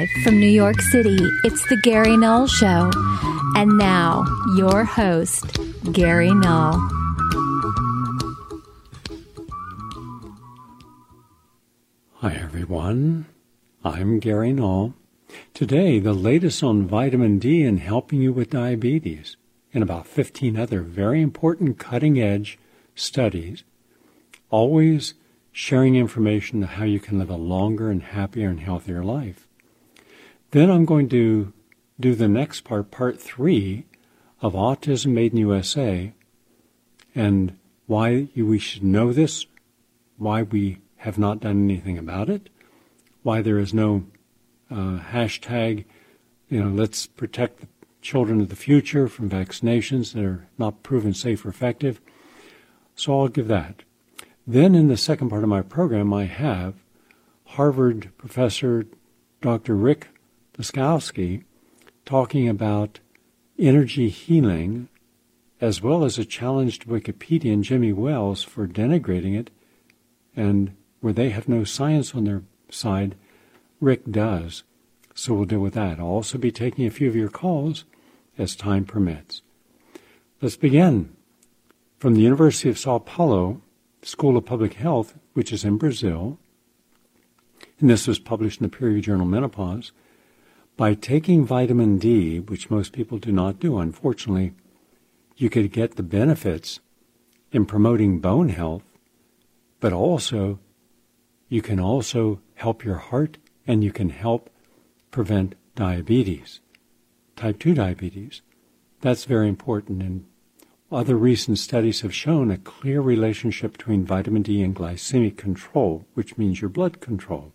Live from New York City, it's the Gary Null Show. And now, your host, Gary Null. Hi, everyone. I'm Gary Null. Today, the latest on vitamin D and helping you with diabetes, and about 15 other very important cutting-edge studies, always sharing information on how you can live a longer and happier and healthier life. Then I'm going to do the next part 3 of Autism Made in USA, and why we should know this, why we have not done anything about it, why there is no hashtag, let's protect the children of the future from vaccinations that are not proven safe or effective. So I'll give that. Then in the second part of my program, I have Harvard professor Dr. Rick Laskowski talking about energy healing, as well as a challenge to Wikipedia and Jimmy Wells for denigrating it, and where they have no science on their side, Rick does. So we'll deal with that. I'll also be taking a few of your calls as time permits. Let's begin. From the University of Sao Paulo School of Public Health, which is in Brazil, and this was published in the peer-reviewed journal Menopause, by taking vitamin D, which most people do not do, unfortunately, you could get the benefits in promoting bone health, but also you can also help your heart, and you can help prevent diabetes, type 2 diabetes. That's very important, and other recent studies have shown a clear relationship between vitamin D and glycemic control, which means your blood control,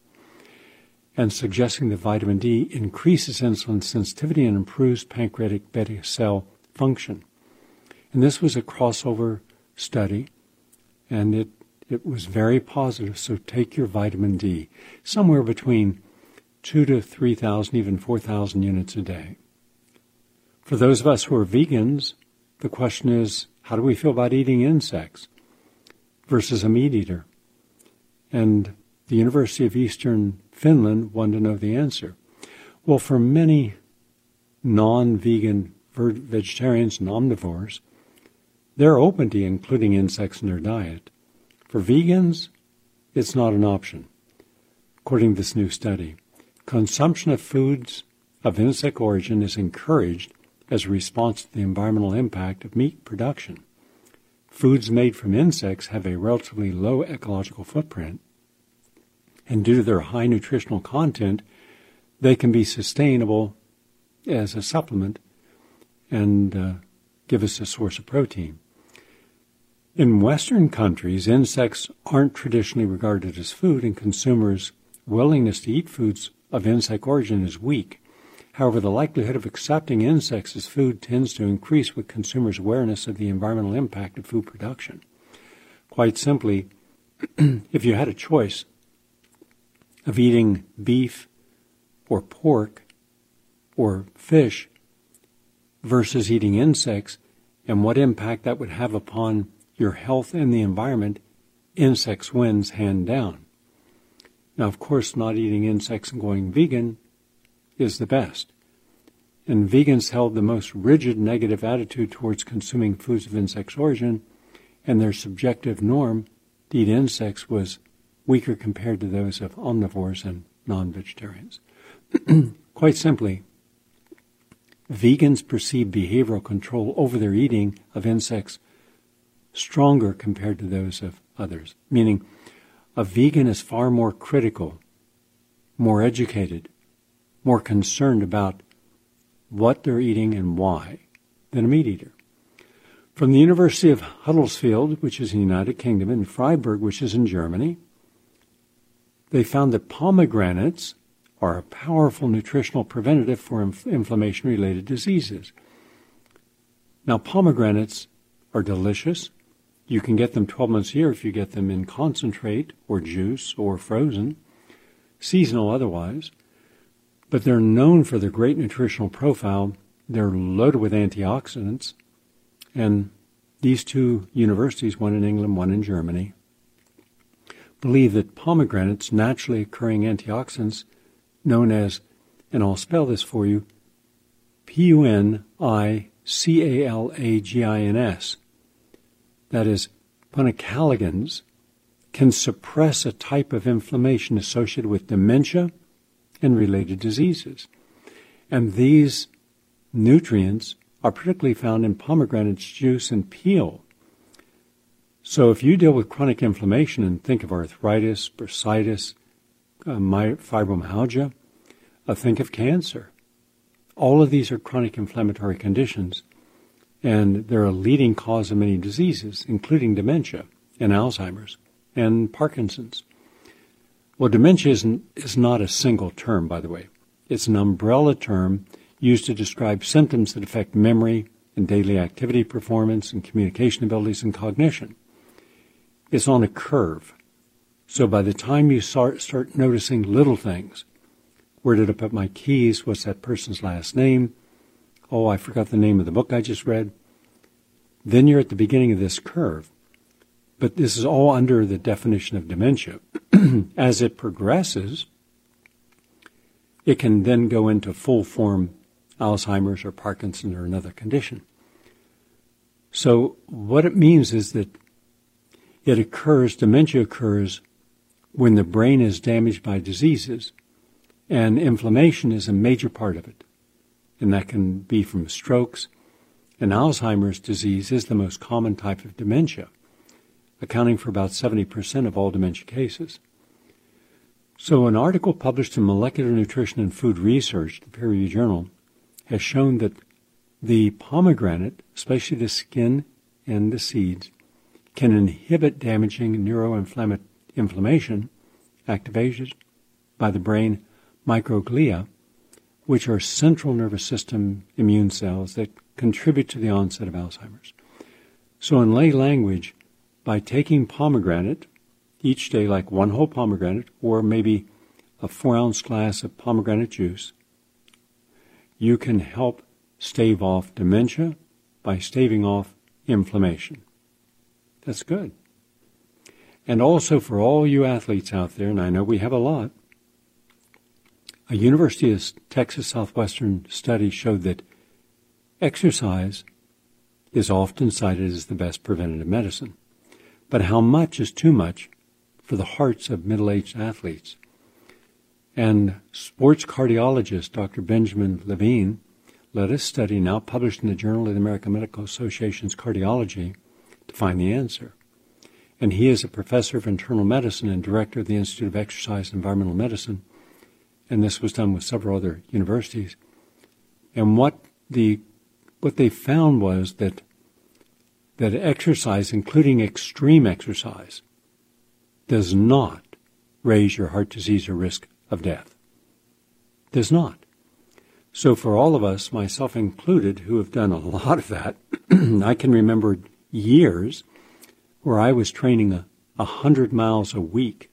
and suggesting that vitamin D increases insulin sensitivity and improves pancreatic beta cell function. And this was a crossover study, and it was very positive. So take your vitamin D, somewhere between 2,000 to 3,000, even 4,000 units a day. For those of us who are vegans, the question is, how do we feel about eating insects versus a meat eater? And the University of Eastern Finland wanted to know the answer. Well, for many non-vegan vegetarians and omnivores, they're open to including insects in their diet. For vegans, it's not an option. According to this new study, consumption of foods of insect origin is encouraged as a response to the environmental impact of meat production. Foods made from insects have a relatively low ecological footprint, and due to their high nutritional content, they can be sustainable as a supplement and give us a source of protein. In Western countries, insects aren't traditionally regarded as food, and consumers' willingness to eat foods of insect origin is weak. However, the likelihood of accepting insects as food tends to increase with consumers' awareness of the environmental impact of food production. Quite simply, if you had a choice of eating beef or pork or fish versus eating insects, and what impact that would have upon your health and the environment, insects wins hand down. Now, of course, not eating insects and going vegan is the best. And vegans held the most rigid negative attitude towards consuming foods of insects' origin, and their subjective norm to eat insects was weaker compared to those of omnivores and non-vegetarians. Quite simply, vegans perceive behavioral control over their eating of insects stronger compared to those of others, meaning a vegan is far more critical, more educated, more concerned about what they're eating and why than a meat eater. From the University of Huddersfield, which is in the United Kingdom, and Freiburg, which is in Germany, they found that pomegranates are a powerful nutritional preventative for inflammation-related diseases. Now, pomegranates are delicious. You can get them 12 months a year if you get them in concentrate or juice or frozen, seasonal otherwise. But they're known for their great nutritional profile. They're loaded with antioxidants. And these two universities, one in England, one in Germany, believe that pomegranates, naturally occurring antioxidants known as and I'll spell this for you, punicalagins. That is, punicalagins can suppress a type of inflammation associated with dementia and related diseases. And these nutrients are particularly found in pomegranate juice and peel. So if you deal with chronic inflammation and think of arthritis, bursitis, fibromyalgia, think of cancer. All of these are chronic inflammatory conditions, and they're a leading cause of many diseases, including dementia and Alzheimer's and Parkinson's. Well, dementia is not a single term, by the way. It's an umbrella term used to describe symptoms that affect memory and daily activity performance and communication abilities and cognition. It's on a curve. So by the time you start noticing little things, where did I put my keys? What's that person's last name? Oh, I forgot the name of the book I just read. Then you're at the beginning of this curve. But this is all under the definition of dementia. As it progresses, it can then go into full-form Alzheimer's or Parkinson's or another condition. So what it means is that dementia occurs when the brain is damaged by diseases, and inflammation is a major part of it. And that can be from strokes. And Alzheimer's disease is the most common type of dementia, accounting for about 70% of all dementia cases. So an article published in Molecular Nutrition and Food Research, the peer-reviewed journal, has shown that the pomegranate, especially the skin and the seeds, can inhibit damaging neuroinflammation activated by the brain microglia, which are central nervous system immune cells that contribute to the onset of Alzheimer's. So in lay language, by taking pomegranate each day, like one whole pomegranate, or maybe a 4-ounce glass of pomegranate juice, you can help stave off dementia by staving off inflammation. That's good. And also for all you athletes out there, and I know we have a lot, a University of Texas Southwestern study showed that exercise is often cited as the best preventative medicine. But how much is too much for the hearts of middle-aged athletes? And sports cardiologist Dr. Benjamin Levine led a study now published in the Journal of the American Medical Association's Cardiology to find the answer. And he is a professor of internal medicine and director of the Institute of Exercise and Environmental Medicine. And this was done with several other universities. And what they found was that exercise, including extreme exercise, does not raise your heart disease or risk of death. Does not. So for all of us, myself included, who have done a lot of that, I can remember years where I was training 100 miles a week,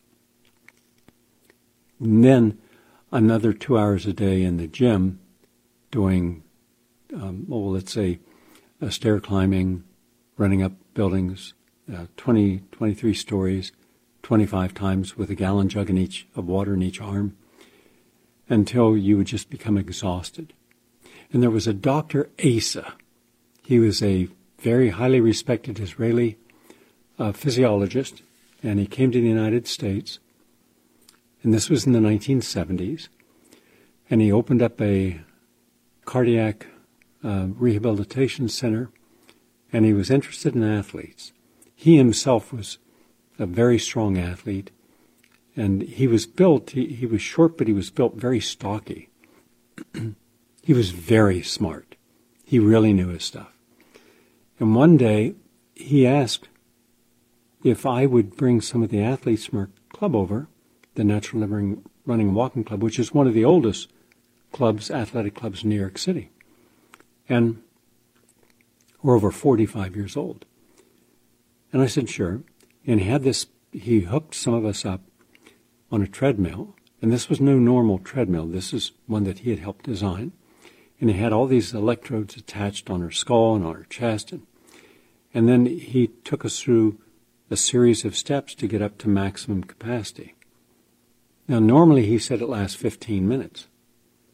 and then another 2 hours a day in the gym doing, let's say, stair climbing, running up buildings, 23 stories, 25 times with a gallon jug of water in each arm, until you would just become exhausted. And there was a Dr. Asa. He was a very highly respected Israeli physiologist, and he came to the United States, and this was in the 1970s, and he opened up a cardiac rehabilitation center, and he was interested in athletes. He himself was a very strong athlete, and he was built, he was short, but he was built very stocky. He was very smart. He really knew his stuff. And one day, he asked if I would bring some of the athletes from our club over, the Natural Living Running and Walking Club, which is one of the oldest clubs, athletic clubs in New York City. And we're over 45 years old. And I said, sure. And he hooked some of us up on a treadmill. And this was no normal treadmill. This is one that he had helped design. And he had all these electrodes attached on our skull and on our chest. And then he took us through a series of steps to get up to maximum capacity. Now, normally he said it lasts 15 minutes.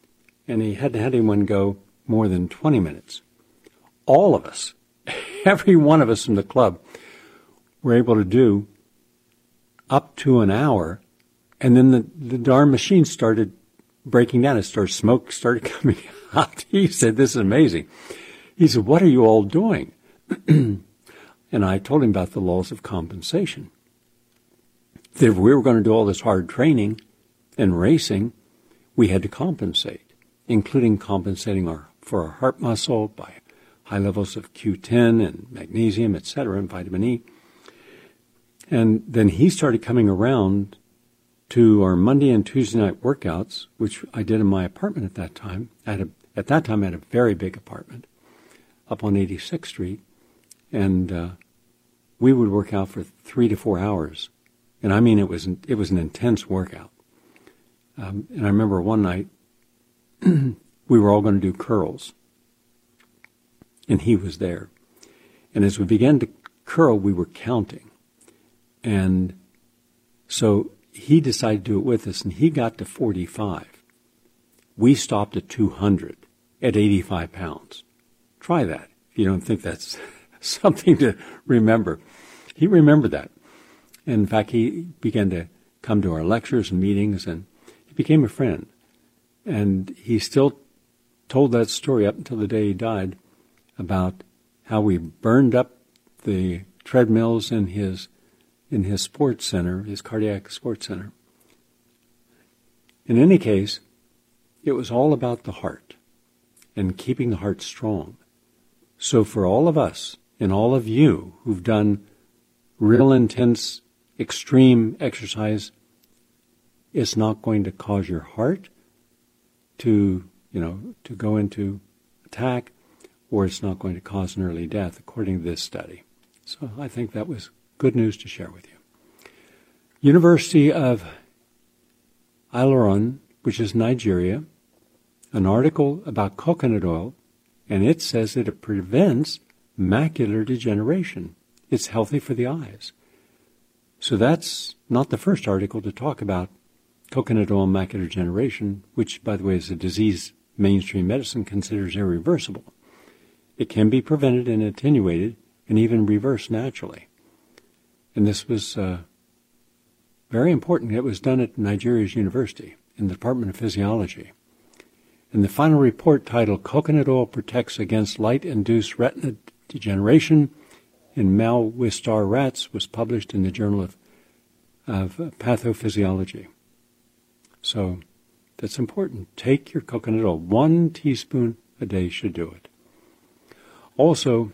and he hadn't had anyone go more than 20 minutes. All of us, every one of us in the club, were able to do up to an hour, and then the darn machine started breaking down. Smoke started coming out. He said, "This is amazing." He said, "What are you all doing?" And I told him about the laws of compensation. That if we were going to do all this hard training and racing, we had to compensate, including compensating for our heart muscle by high levels of Q10 and magnesium, etc., and vitamin E. And then he started coming around to our Monday and Tuesday night workouts, which I did in my apartment at that time. At that time, I had a very big apartment up on 86th Street, and we would work out for 3 to 4 hours. And I mean, it was an intense workout. And I remember one night we were all going to do curls, and he was there. And as we began to curl, we were counting. And so he decided to do it with us, and he got to 45. We stopped at 200 at 85 pounds. Try that if you don't think that's something to remember. He remembered that. And in fact, he began to come to our lectures and meetings, and he became a friend. And he still told that story up until the day he died about how we burned up the treadmills in his sports center, his cardiac sports center. In any case, it was all about the heart and keeping the heart strong. So for all of us and all of you who've done real intense, extreme exercise, it's not going to cause your heart to go into attack, or it's not going to cause an early death, according to this study. So I think that was good news to share with you. University of Ilorin, which is Nigeria, an article about coconut oil, and it says that it prevents macular degeneration. It's healthy for the eyes. So that's not the first article to talk about coconut oil macular degeneration, which, by the way, is a disease mainstream medicine considers irreversible. It can be prevented and attenuated and even reversed naturally. And this was very important. It was done at Nigeria's university in the Department of Physiology. And the final report, titled "Coconut Oil Protects Against Light-Induced Retina Degeneration in Malwistar Rats," was published in the Journal of Pathophysiology. So that's important. Take your coconut oil. 1 teaspoon a day should do it. Also,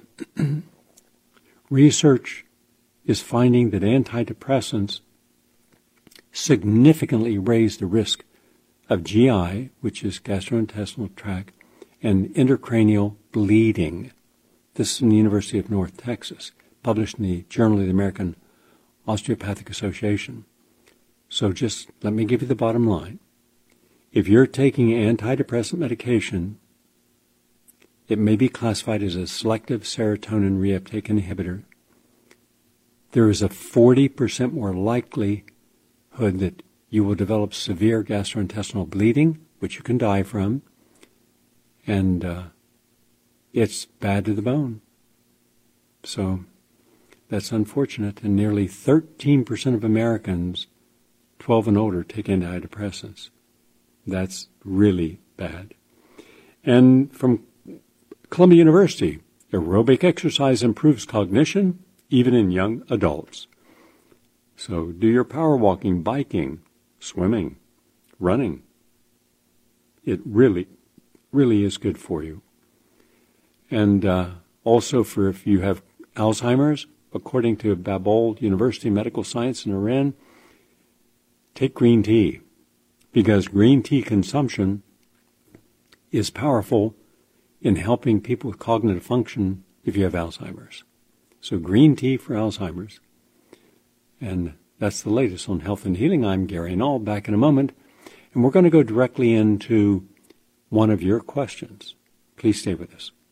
research is finding that antidepressants significantly raise the risk of GI, which is gastrointestinal tract, and intracranial bleeding. This is from the University of North Texas, published in the Journal of the American Osteopathic Association. So just let me give you the bottom line. If you're taking antidepressant medication, it may be classified as a selective serotonin reuptake inhibitor. There is a 40% more likelihood that you will develop severe gastrointestinal bleeding, which you can die from, and it's bad to the bone. So that's unfortunate, and nearly 13% of Americans 12 and older take antidepressants. That's really bad. And from Columbia University, aerobic exercise improves cognition, even in young adults. So do your power walking, biking, swimming, running. It really, really is good for you. And also for if you have Alzheimer's, according to Babol University Medical Science in Iran, take green tea, because green tea consumption is powerful in helping people with cognitive function if you have Alzheimer's. So green tea for Alzheimer's. And that's the latest on Health and Healing. I'm Gary Null, back in a moment. And we're going to go directly into one of your questions. Please stay with us.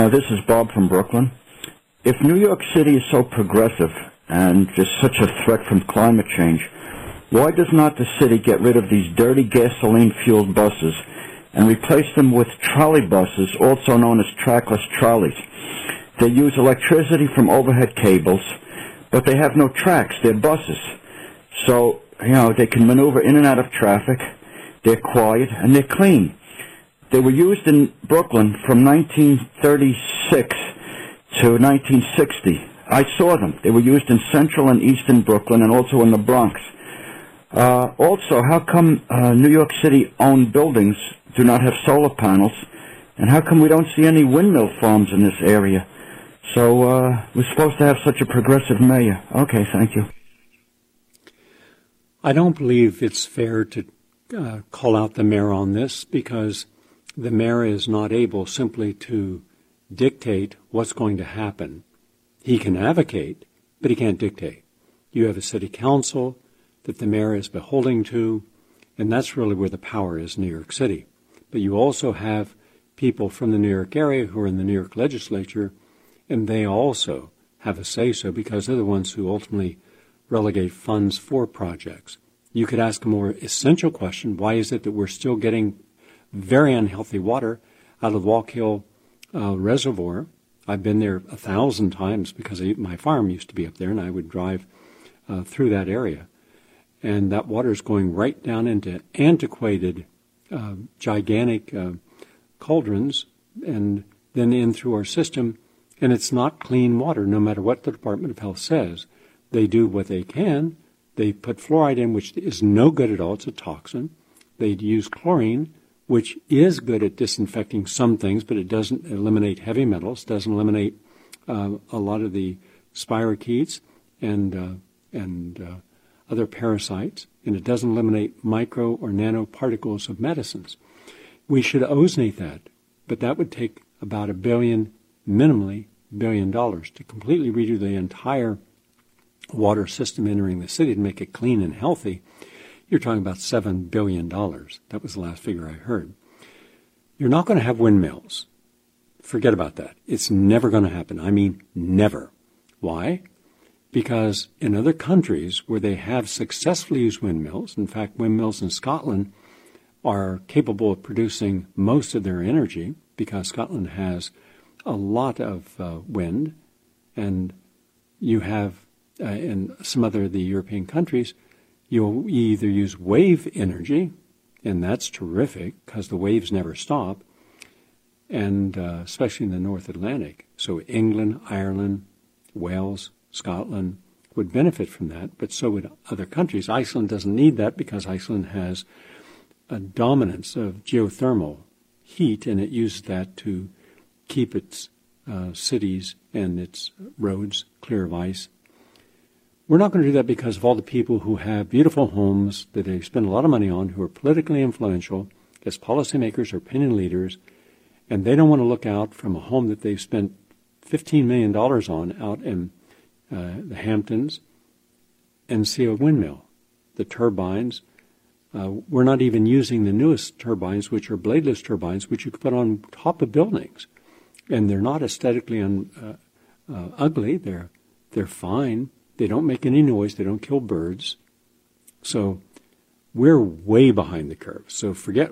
This is Bob from Brooklyn. If New York City is so progressive and just such a threat from climate change, why does not the city get rid of these dirty gasoline-fueled buses and replace them with trolley buses, also known as trackless trolleys? They use electricity from overhead cables, but they have no tracks. They're buses. So, they can maneuver in and out of traffic. They're quiet, and they're clean. They were used in Brooklyn from 1936 to 1960. I saw them. They were used in central and eastern Brooklyn and also in the Bronx. Also, how come New York City-owned buildings do not have solar panels, and how come we don't see any windmill farms in this area? So we're supposed to have such a progressive mayor. Okay, thank you. I don't believe it's fair to call out the mayor on this, because the mayor is not able simply to dictate what's going to happen. He can advocate, but he can't dictate. You have a city council that the mayor is beholden to, and that's really where the power is in New York City. But you also have people from the New York area who are in the New York legislature, and they also have a say-so because they're the ones who ultimately relegate funds for projects. You could ask a more essential question: why is it that we're still getting very unhealthy water out of Walk Hill Reservoir? I've been there 1,000 times because my farm used to be up there, and I would drive through that area. And that water is going right down into antiquated, gigantic cauldrons and then in through our system. And it's not clean water, no matter what the Department of Health says. They do what they can. They put fluoride in, which is no good at all. It's a toxin. They use chlorine, which is good at disinfecting some things, but it doesn't eliminate heavy metals, doesn't eliminate a lot of the spirochetes and other parasites, and it doesn't eliminate micro or nanoparticles of medicines. We should ozonate that, but that would take about minimally $1 billion to completely redo the entire water system entering the city to make it clean and healthy. You're talking about $7 billion. That was the last figure I heard. You're not going to have windmills. Forget about that. It's never going to happen. I mean, never. Why? Because in other countries where they have successfully used windmills, in fact, windmills in Scotland are capable of producing most of their energy because Scotland has a lot of wind, and you have in some other of the European countries, you'll either use wave energy, and that's terrific because the waves never stop, and especially in the North Atlantic. So England, Ireland, Wales, Scotland would benefit from that, but so would other countries. Iceland doesn't need that because Iceland has a dominance of geothermal heat, and it uses that to keep its cities and its roads clear of ice. We're not going to do that because of all the people who have beautiful homes that they spend a lot of money on, who are politically influential as policymakers or opinion leaders, and they don't want to look out from a home that they've spent $15 million on out in the Hamptons and see a windmill. The turbines, we're not even using the newest turbines, which are bladeless turbines, which you can put on top of buildings. And they're not aesthetically ugly. They're fine. They don't make any noise. They don't kill birds. So we're way behind the curve. So forget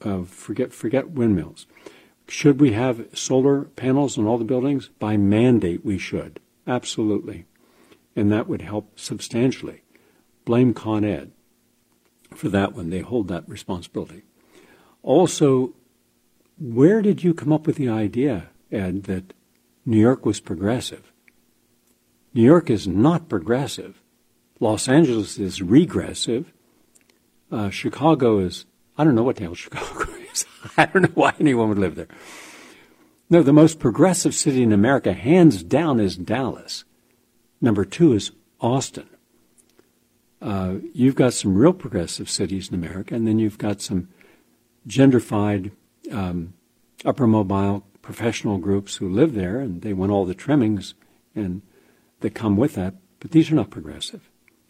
windmills. Should we have solar panels on all the buildings? By mandate, we should. Absolutely. And that would help substantially. Blame Con Ed for that one. They hold that responsibility. Also, where did you come up with the idea, Ed, that New York was progressive? New York is not progressive. Los Angeles is regressive. Chicago is, I don't know what the hell Chicago is. I don't know why anyone would live there. No, the most progressive city in America, hands down, is Dallas. Number 2 is Austin. You've got some real progressive cities in America, and then you've got some gentrified, upper mobile professional groups who live there, and they want all the trimmings and that come with that, but these are not progressive.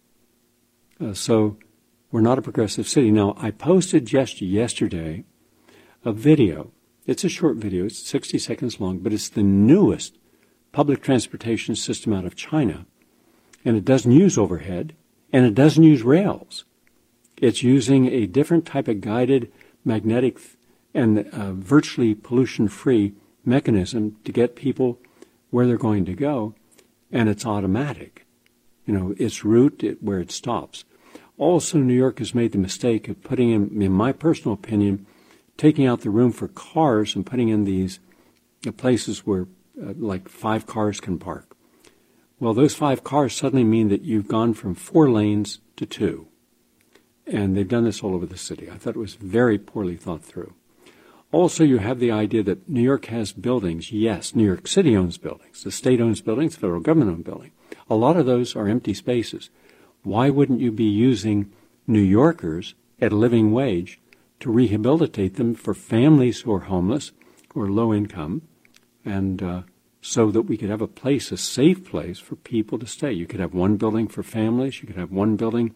So we're not a progressive city. Now, I posted just yesterday a video It's a short video. It's 60 seconds long, but it's the newest public transportation system out of China. And it doesn't use overhead, and it doesn't use rails. It's using a different type of guided magnetic and virtually pollution-free mechanism to get people where they're going to go, and it's automatic. Its route, where it stops. Also, New York has made the mistake of putting in my personal opinion, taking out the room for cars and putting in these places where like 5 cars can park. Well, those 5 cars suddenly mean that you've gone from 4 lanes to 2. And they've done this all over the city. I thought it was very poorly thought through. Also, you have the idea that New York has buildings. Yes, New York City owns buildings. The state owns buildings. The federal government owns buildings. A lot of those are empty spaces. Why wouldn't you be using New Yorkers at a living wage to rehabilitate them for families who are homeless or low income, and so that we could have a safe place for people to stay? You could have one building for families. You could have one building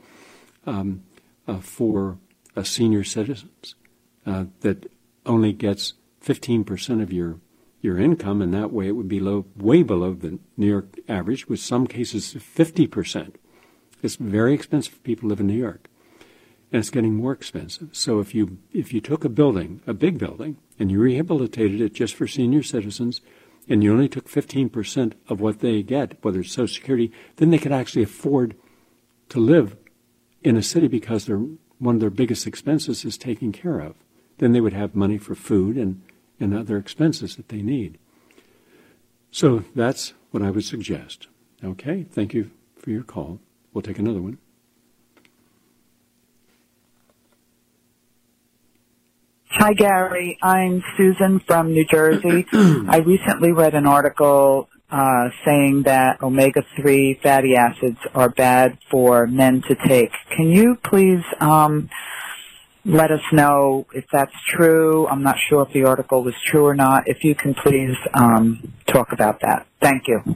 for senior citizens that only gets 15% of your income, and that way it would be way below the New York average, with some cases 50%. It's very expensive for people who live in New York, and it's getting more expensive. So if you took a big building, and you rehabilitated it just for senior citizens, and you only took 15% of what they get, whether it's Social Security, then they could actually afford to live in a city because one of their biggest expenses is taken care of. Then they would have money for food and other expenses that they need. So that's what I would suggest. Okay, thank you for your call. We'll take another one. Hi, Gary. I'm Susan from New Jersey. I recently read an article saying that omega-3 fatty acids are bad for men to take. Can you please let us know if that's true? I'm not sure if the article was true or not. If you can please talk about that. Thank you.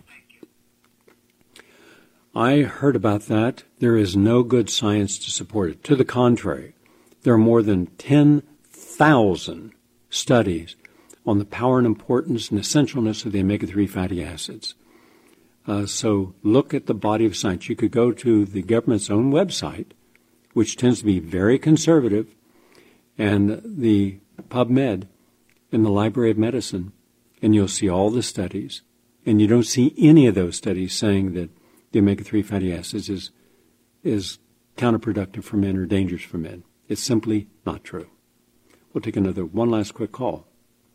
I heard about that. There is no good science to support it. To the contrary, there are more than 10,000 studies on the power and importance and essentialness of the omega-3 fatty acids. So look at the body of science. You could go to the government's own website, which tends to be very conservative, and the PubMed in the Library of Medicine, and you'll see all the studies. And you don't see any of those studies saying that the omega-3 fatty acids is counterproductive for men or dangerous for men. It's simply not true. We'll take one last quick call.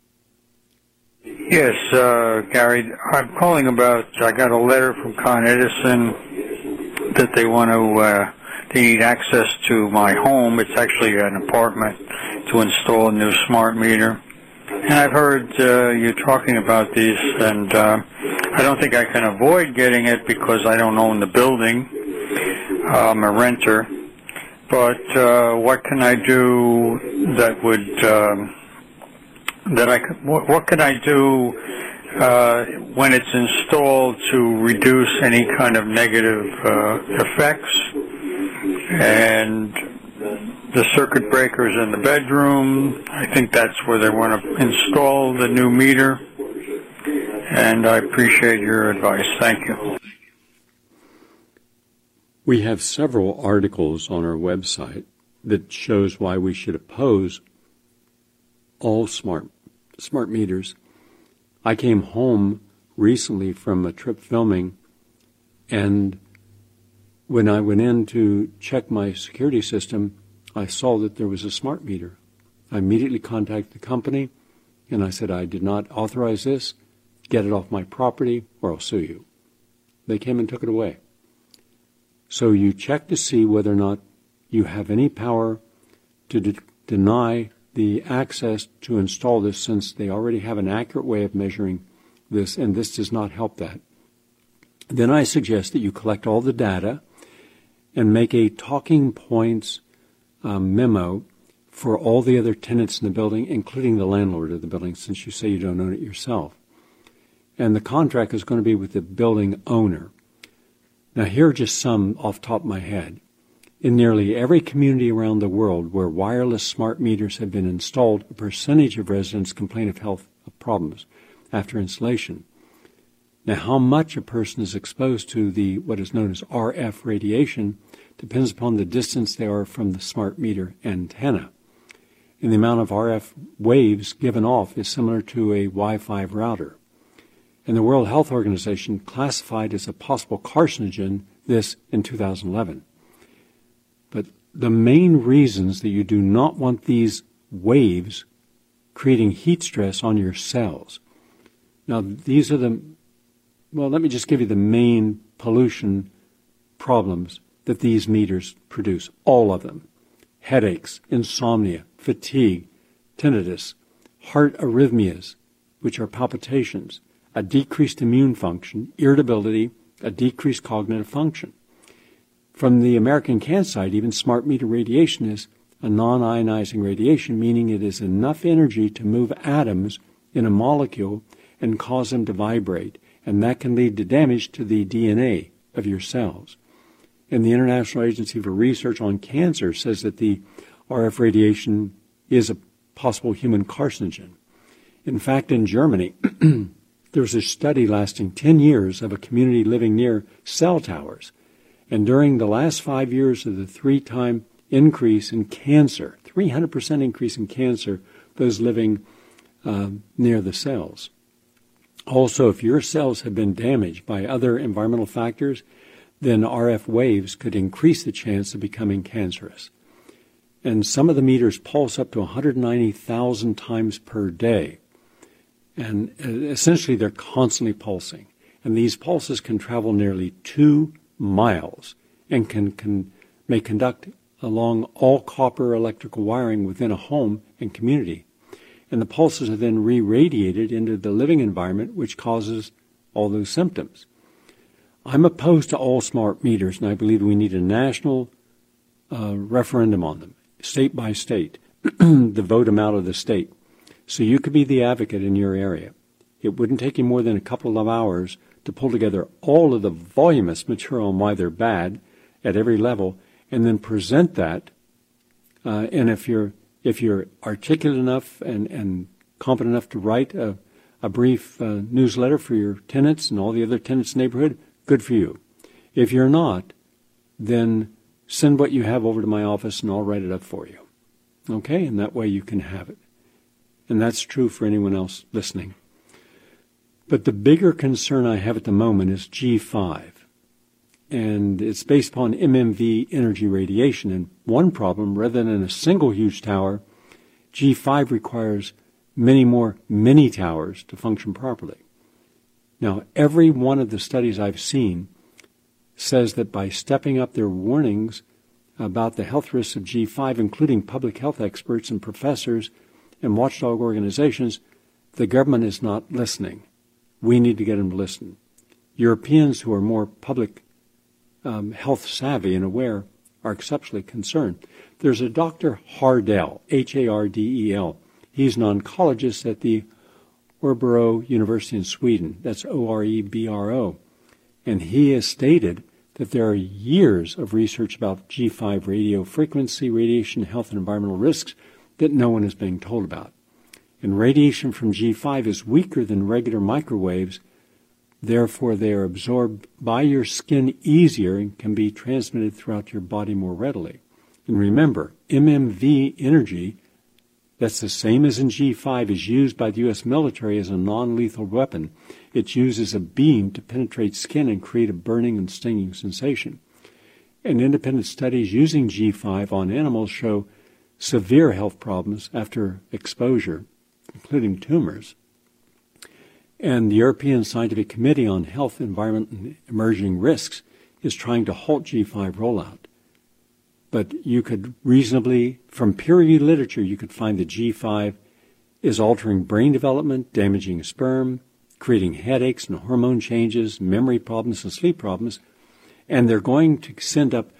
Yes, Gary, I'm calling about, I got a letter from Con Edison that they need access to my home. It's actually an apartment to install a new smart meter. And I've heard you talking about these, and I don't think I can avoid getting it because I don't own the building. I'm a renter. But what can I do that would what can I do when it's installed to reduce any kind of negative effects? And the circuit breakers in the bedroom, I think that's where they want to install the new meter. And I appreciate your advice. Thank you. We have several articles on our website that shows why we should oppose all smart meters. I came home recently from a trip filming, and when I went in to check my security system, I saw that there was a smart meter. I immediately contacted the company, and I said, I did not authorize this. Get it off my property, or I'll sue you. They came and took it away. So you check to see whether or not you have any power to deny the access to install this, since they already have an accurate way of measuring this, and this does not help that. Then I suggest that you collect all the data and make a talking points memo for all the other tenants in the building, including the landlord of the building, since you say you don't own it yourself. And the contract is going to be with the building owner. Now, here are just some off the top of my head. In nearly every community around the world where wireless smart meters have been installed, a percentage of residents complain of health problems after installation. Now, how much a person is exposed to what is known as RF radiation depends upon the distance they are from the smart meter antenna. And the amount of RF waves given off is similar to a Wi-Fi router. And the World Health Organization classified as a possible carcinogen this in 2011. But the main reasons that you do not want these waves creating heat stress on your cells. Now, these are let me just give you the main pollution problems that these meters produce, all of them. Headaches, insomnia, fatigue, tinnitus, heart arrhythmias, which are palpitations, a decreased immune function, irritability, a decreased cognitive function. From the American Cancer Society, even smart meter radiation is a non-ionizing radiation, meaning it is enough energy to move atoms in a molecule and cause them to vibrate, and that can lead to damage to the DNA of your cells. And the International Agency for Research on Cancer says that the RF radiation is a possible human carcinogen. In fact, in Germany, there was a study lasting 10 years of a community living near cell towers. And during the last 5 years of the 3-time increase in cancer, 300% increase in cancer, those living near the cells. Also, if your cells have been damaged by other environmental factors, then RF waves could increase the chance of becoming cancerous. And some of the meters pulse up to 190,000 times per day. And essentially, they're constantly pulsing. And these pulses can travel nearly 2 miles and may conduct along all copper electrical wiring within a home and community. And the pulses are then re-radiated into the living environment, which causes all those symptoms. I'm opposed to all smart meters, and I believe we need a national referendum on them, state by state, to vote them out of the state. So you could be the advocate in your area. It wouldn't take you more than a couple of hours to pull together all of the voluminous material on why they're bad at every level, and then present that. And if you're articulate enough and competent enough to write a brief newsletter for your tenants and all the other tenants in the neighborhood, good for you. If you're not, then send what you have over to my office and I'll write it up for you. Okay? And that way you can have it. And that's true for anyone else listening. But the bigger concern I have at the moment is G5. And it's based upon MMV energy radiation. And one problem, rather than a single huge tower, G5 requires many more mini towers to function properly. Now, every one of the studies I've seen says that by stepping up their warnings about the health risks of G5, including public health experts and professors and watchdog organizations, the government is not listening. We need to get them to listen. Europeans who are more public health savvy and aware are exceptionally concerned. There's a Dr. Hardell, Hardel. He's an oncologist at the Örebro University in Sweden. That's Orebro. And he has stated that there are years of research about G5 radio frequency, radiation, health, and environmental risks that no one is being told about. And radiation from G5 is weaker than regular microwaves. Therefore, they are absorbed by your skin easier and can be transmitted throughout your body more readily. And remember, MMV energy, that's the same as in G5, is used by the U.S. military as a non-lethal weapon. It's used as a beam to penetrate skin and create a burning and stinging sensation. And independent studies using G5 on animals show severe health problems after exposure, including tumors. And the European Scientific Committee on Health, Environment, and Emerging Risks is trying to halt G5 rollout. But you could reasonably, from peer-reviewed literature, you could find that G5 is altering brain development, damaging sperm, creating headaches and hormone changes, memory problems and sleep problems. And they're going to send up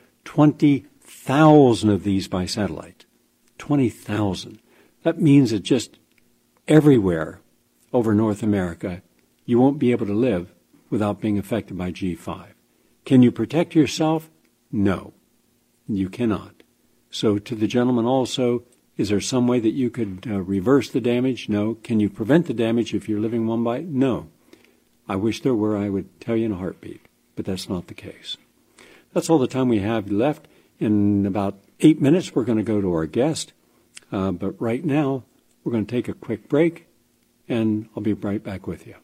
20,000 of these by satellite. 20,000. That means that just everywhere over North America, you won't be able to live without being affected by G5. Can you protect yourself? No. You cannot. So to the gentleman also, is there some way that you could reverse the damage? No. Can you prevent the damage if you're living one by? No. I wish there were. I would tell you in a heartbeat, but that's not the case. That's all the time we have left. In about 8 minutes, we're going to go to our guest. But right now, we're going to take a quick break, and I'll be right back with you.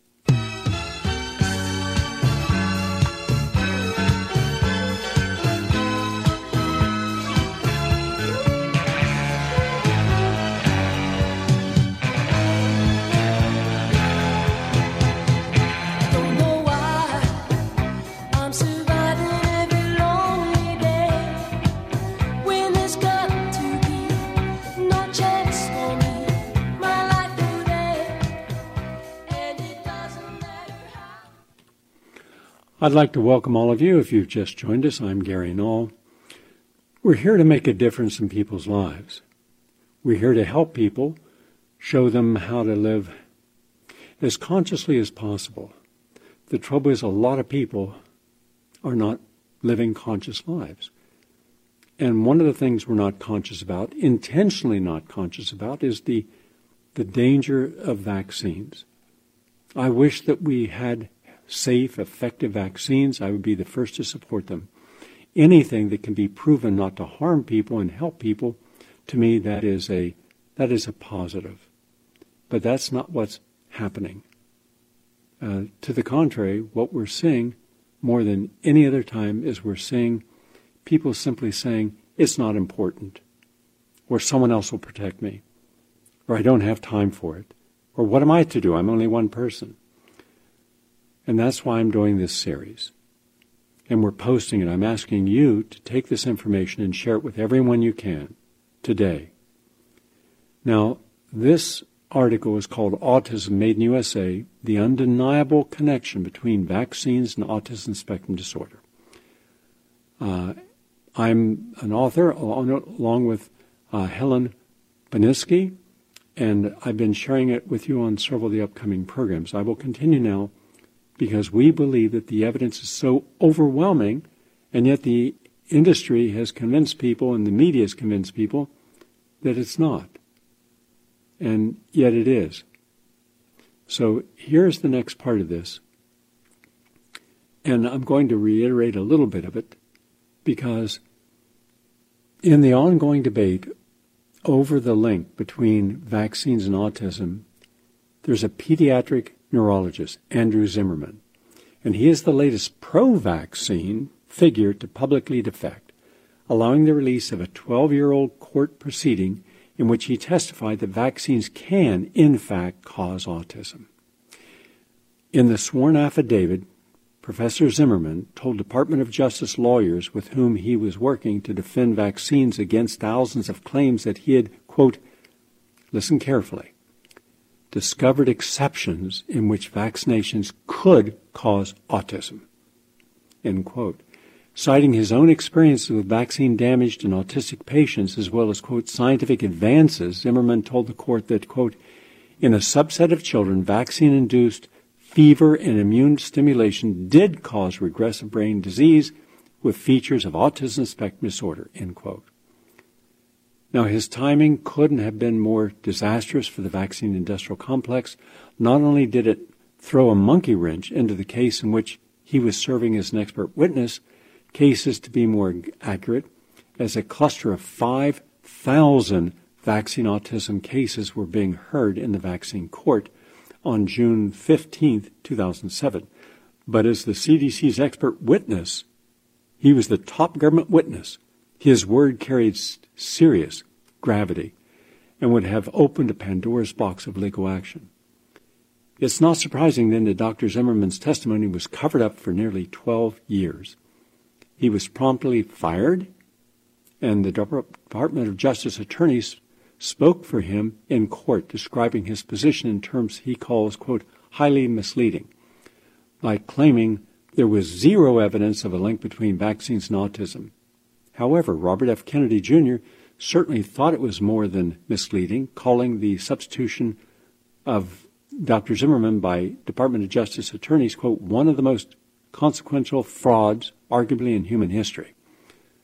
I'd like to welcome all of you. If you've just joined us, I'm Gary Null. We're here to make a difference in people's lives. We're here to help people, show them how to live as consciously as possible. The trouble is a lot of people are not living conscious lives. And one of the things we're not conscious about, intentionally not conscious about, is the danger of vaccines. I wish that we had safe, effective vaccines. I would be the first to support them. Anything that can be proven not to harm people and help people, to me, that is a positive. But that's not what's happening. To the contrary, what we're seeing more than any other time is we're seeing people simply saying, it's not important, or someone else will protect me, or I don't have time for it, or what am I to do? I'm only one person. And that's why I'm doing this series. And we're posting it. I'm asking you to take this information and share it with everyone you can today. Now, this article is called Autism Made in USA, The Undeniable Connection Between Vaccines and Autism Spectrum Disorder. I'm an author along with Helen Baniski, and I've been sharing it with you on several of the upcoming programs. I will continue now, because we believe that the evidence is so overwhelming, and yet the industry has convinced people and the media has convinced people that it's not. And yet it is. So here's the next part of this. And I'm going to reiterate a little bit of it, because in the ongoing debate over the link between vaccines and autism, there's a pediatric neurologist, Andrew Zimmerman, and he is the latest pro-vaccine figure to publicly defect, allowing the release of a 12-year-old court proceeding in which he testified that vaccines can, in fact, cause autism. In the sworn affidavit, Professor Zimmerman told Department of Justice lawyers with whom he was working to defend vaccines against thousands of claims that he had, quote, listen carefully, discovered exceptions in which vaccinations could cause autism, end quote. Citing his own experiences with vaccine-damaged and autistic patients, as well as, quote, scientific advances, Zimmerman told the court that, quote, in a subset of children, vaccine-induced fever and immune stimulation did cause regressive brain disease with features of autism spectrum disorder, end quote. Now, his timing couldn't have been more disastrous for the vaccine industrial complex. Not only did it throw a monkey wrench into the case in which he was serving as an expert witness, cases, to be more accurate, as a cluster of 5,000 vaccine autism cases were being heard in the vaccine court on June 15, 2007. But as the CDC's expert witness, he was the top government witness. His word carried serious gravity and would have opened a Pandora's box of legal action. It's not surprising then that Dr. Zimmerman's testimony was covered up for nearly 12 years. He was promptly fired, and the Department of Justice attorneys spoke for him in court, describing his position in terms he calls, quote, highly misleading, by claiming there was zero evidence of a link between vaccines and autism. However, Robert F. Kennedy, Jr. certainly thought it was more than misleading, calling the substitution of Dr. Zimmerman by Department of Justice attorneys, quote, one of the most consequential frauds, arguably in human history.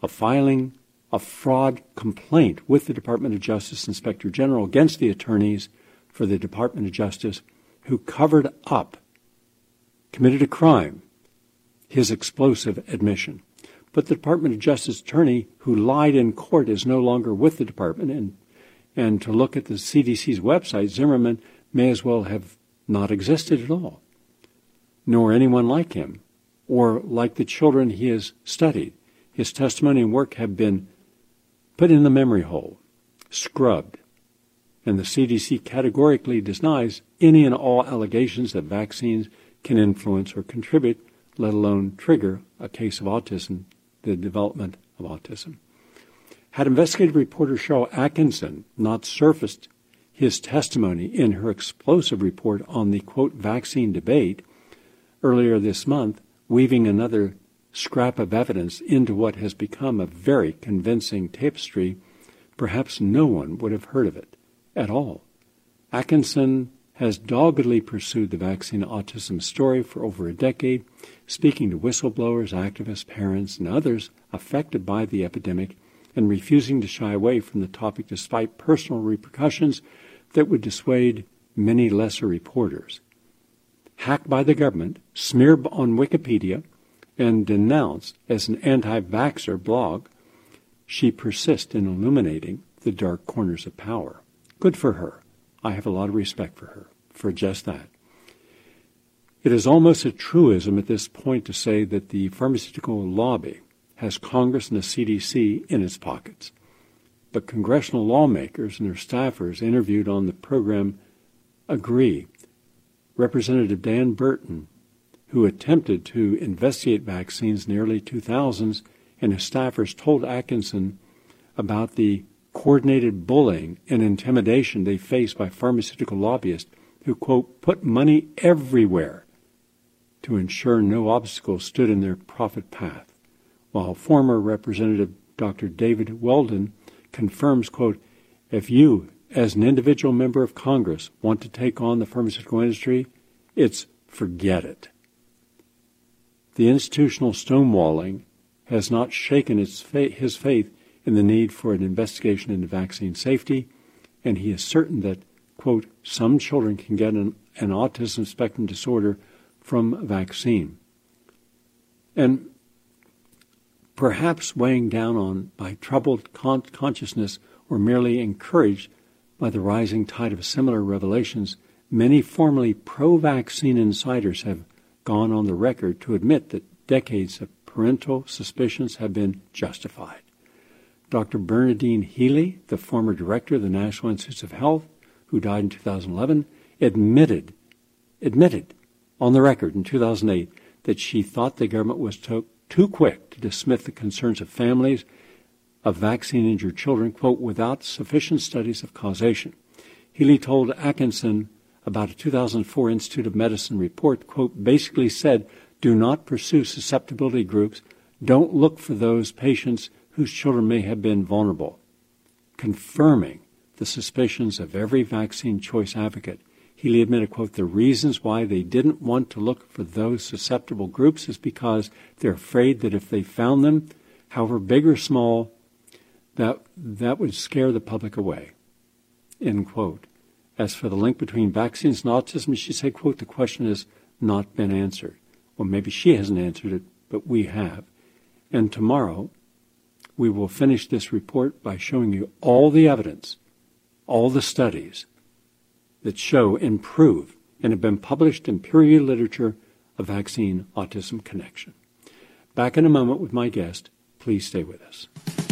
of filing a fraud complaint with the Department of Justice Inspector General against the attorneys for the Department of Justice who covered up, committed a crime, his explosive admission. But the Department of Justice attorney who lied in court is no longer with the department, and to look at the CDC's website, Zimmerman may as well have not existed at all, nor anyone like him, or like the children he has studied. His testimony and work have been put in the memory hole, scrubbed, and the CDC categorically denies any and all allegations that vaccines can influence or contribute, let alone trigger, a case of autism, the development of autism. Had investigative reporter Cheryl Atkinson not surfaced his testimony in her explosive report on the, quote, vaccine debate earlier this month, weaving another scrap of evidence into what has become a very convincing tapestry, perhaps no one would have heard of it at all. Atkinson has doggedly pursued the vaccine autism story for over a decade, speaking to whistleblowers, activists, parents, and others affected by the epidemic, and refusing to shy away from the topic despite personal repercussions that would dissuade many lesser reporters. Hacked by the government, smeared on Wikipedia, and denounced as an anti-vaxxer blog, she persists in illuminating the dark corners of power. Good for her. I have a lot of respect for her, for just that. It is almost a truism at this point to say that the pharmaceutical lobby has Congress and the CDC in its pockets. But congressional lawmakers and their staffers interviewed on the program agree. Representative Dan Burton, who attempted to investigate vaccines in the early 2000s, and his staffers told Atkinson about the coordinated bullying and intimidation they faced by pharmaceutical lobbyists who, quote, put money everywhere to ensure no obstacles stood in their profit path, while former Representative Dr. David Weldon confirms, quote, if you, as an individual member of Congress, want to take on the pharmaceutical industry, it's forget it. The institutional stonewalling has not shaken his faith in the need for an investigation into vaccine safety, and he is certain that, quote, some children can get an autism spectrum disorder from a vaccine. And perhaps weighing down on by troubled consciousness or merely encouraged by the rising tide of similar revelations, many formerly pro-vaccine insiders have gone on the record to admit that decades of parental suspicions have been justified. Dr. Bernadine Healy, the former director of the National Institutes of Health, who died in 2011, admitted on the record in 2008 that she thought the government was too quick to dismiss the concerns of families of vaccine-injured children, quote, without sufficient studies of causation. Healy told Atkinson about a 2004 Institute of Medicine report, quote, basically said, do not pursue susceptibility groups, don't look for those patients whose children may have been vulnerable, confirming the suspicions of every vaccine choice advocate. Healy admitted, quote, the reasons why they didn't want to look for those susceptible groups is because they're afraid that if they found them, however big or small, that would scare the public away, end quote. As for the link between vaccines and autism, she said, quote, the question has not been answered. Well, maybe she hasn't answered it, but we have. And tomorrow, we will finish this report by showing you all the evidence, all the studies that show and prove and have been published in peer-reviewed literature a vaccine autism connection. Back in a moment with my guest. Please stay with us.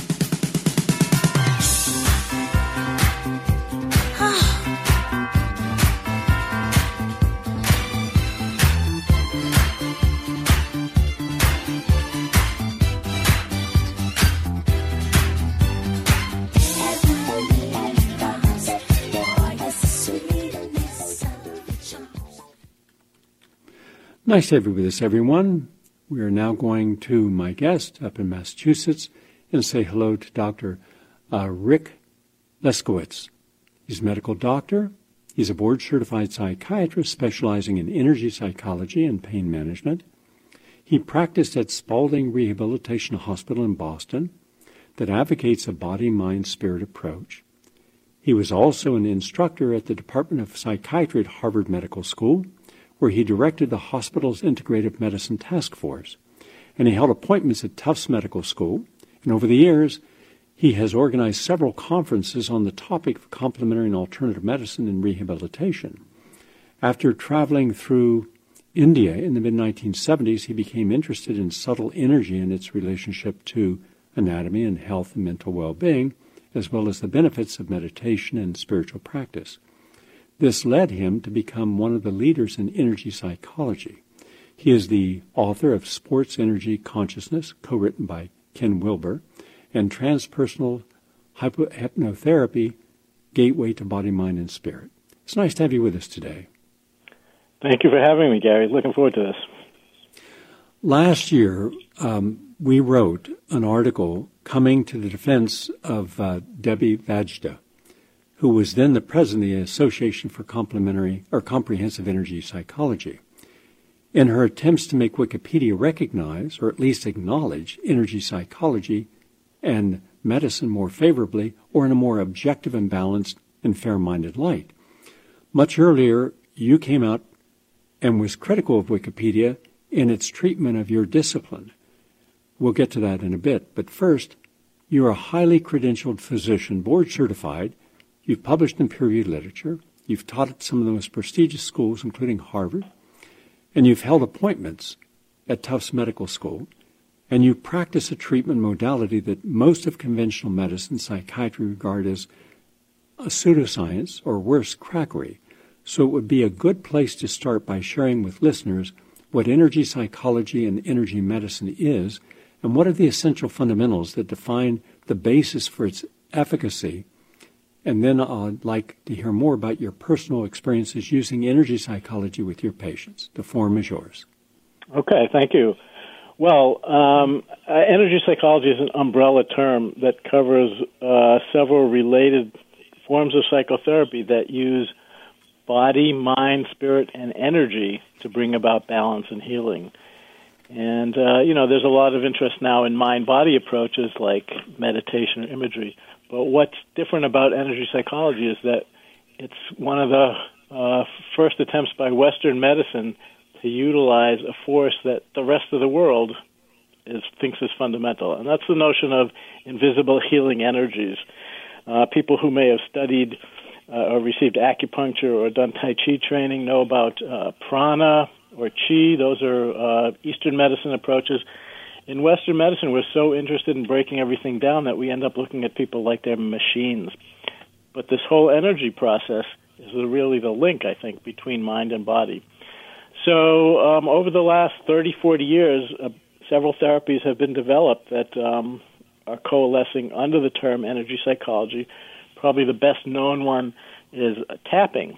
Nice to have you with us, everyone. We are now going to my guest up in Massachusetts and say hello to Dr. Rick Leskowitz. He's a medical doctor. He's a board-certified psychiatrist specializing in energy psychology and pain management. He practiced at Spaulding Rehabilitation Hospital in Boston that advocates a body-mind-spirit approach. He was also an instructor at the Department of Psychiatry at Harvard Medical School, where he directed the hospital's integrative medicine task force. And he held appointments at Tufts Medical School. And over the years, he has organized several conferences on the topic of complementary and alternative medicine and rehabilitation. After traveling through India in the mid-1970s, he became interested in subtle energy and its relationship to anatomy and health and mental well-being, as well as the benefits of meditation and spiritual practice. This led him to become one of the leaders in energy psychology. He is the author of Sports Energy Consciousness, co-written by Ken Wilber, and Transpersonal Hypnotherapy, Gateway to Body, Mind, and Spirit. It's nice to have you with us today. Thank you for having me, Gary. Looking forward to this. Last year, we wrote an article coming to the defense of Debbie Vajda, who was then the president of the Association for Comprehensive Energy Psychology. In her attempts to make Wikipedia recognize, or at least acknowledge, energy psychology and medicine more favorably, or in a more objective and balanced and fair-minded light. Much earlier, you came out and was critical of Wikipedia in its treatment of your discipline. We'll get to that in a bit, but first, you're a highly credentialed physician, board-certified. You've published in peer-reviewed literature. You've taught at some of the most prestigious schools, including Harvard, and you've held appointments at Tufts Medical School, and you practice a treatment modality that most of conventional medicine, psychiatry regard as a pseudoscience or worse, quackery. So it would be a good place to start by sharing with listeners what energy psychology and energy medicine is, and what are the essential fundamentals that define the basis for its efficacy. And then I'd like to hear more about your personal experiences using energy psychology with your patients. The forum is yours. Okay, thank you. Well, energy psychology is an umbrella term that covers several related forms of psychotherapy that use body, mind, spirit, and energy to bring about balance and healing. And, there's a lot of interest now in mind-body approaches like meditation or imagery. But what's different about energy psychology is that it's one of the first attempts by Western medicine to utilize a force that the rest of the world thinks is fundamental. And that's the notion of invisible healing energies. People who may have studied or received acupuncture or done Tai Chi training know about prana or Qi. Those are Eastern medicine approaches. In Western medicine, we're so interested in breaking everything down that we end up looking at people like they're machines. But this whole energy process is really the link, I think, between mind and body. So over the last 30, 40 years, several therapies have been developed that are coalescing under the term energy psychology. Probably the best known one is tapping,